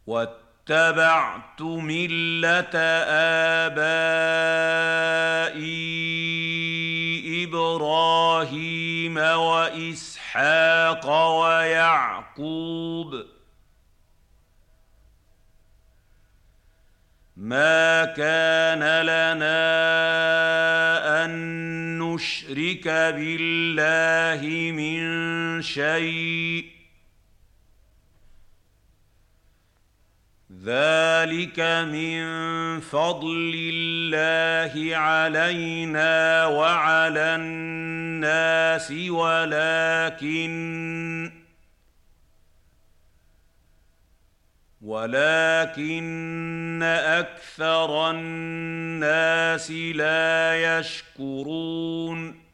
واتبعت ملة آبائي إبراهيم وإسحاق ويعقوب ما كان لنا أن نشرك بالله من شيء ذلك من فضل الله علينا وعلى الناس ولكن أكثر الناس لا يشكرون